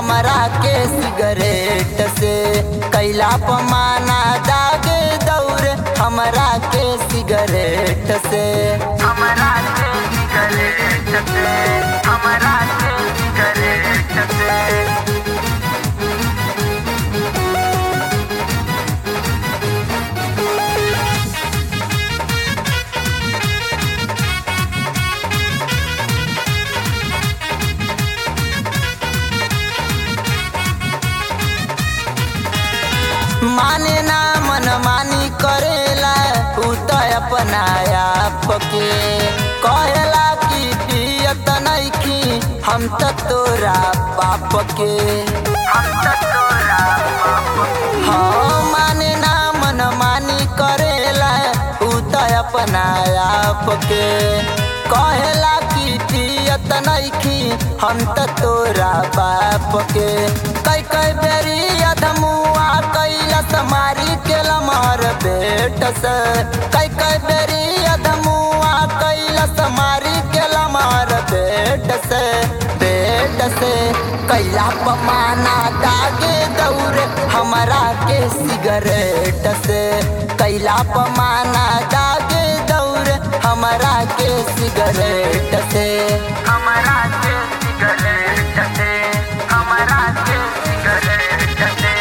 हमरा के सिगरेट से कैला पमाना दागे दौरे हमरा के सिगरेट से हमरा के सिगरेट से हमरा के सिगरेट से माने ना मन मानी करेला उ तो अपना आप के कहला कि पियत नइखी हम त तोरा बाप के हाँ माने ना मन मानी करेला उ तो अपना आप के कहला कि पियत नइखी हम त तोरा बाप के कई कई बेरी अधमुआ कैलस मारी के लमर बेट से कई कई बेरी अधमुआ कैलस मारी के लमर बेट से कैला पमाना दागे दौरे हमरा के सिगरेट से कैला पमाना दागे दौरे हमरा के सिगरेट से हमरा के सिगरेट से हमरा के सिगरेट से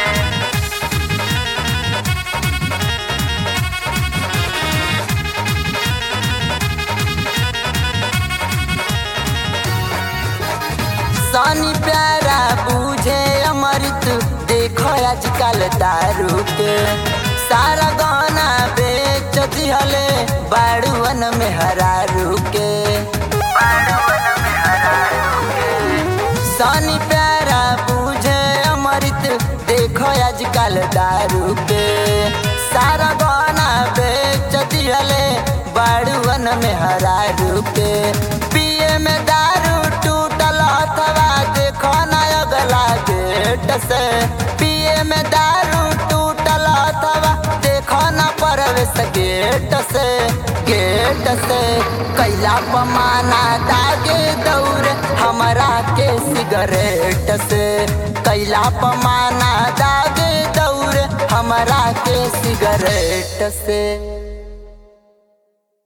सानी प्यारा बूझे अमृत देखो आजकल दारू के सारा गहना बेच दिहले बाड़ुअन में हरारू के सानी प्यारा बूझे अमृत देखो आजकल दारू के सारा गहना बेच दिहले बाड़ुअन में हरारू के पिए में दारू टूटल अथवा देखो ना अगला गेट से पिए में दारू टूटल अथवा देखो ना प्रवेश गेट से कैला पमाना दागे दौरे हमरा के सिगरेट से कैला पमाना दागे दौरे हमरा के सिगरेट से।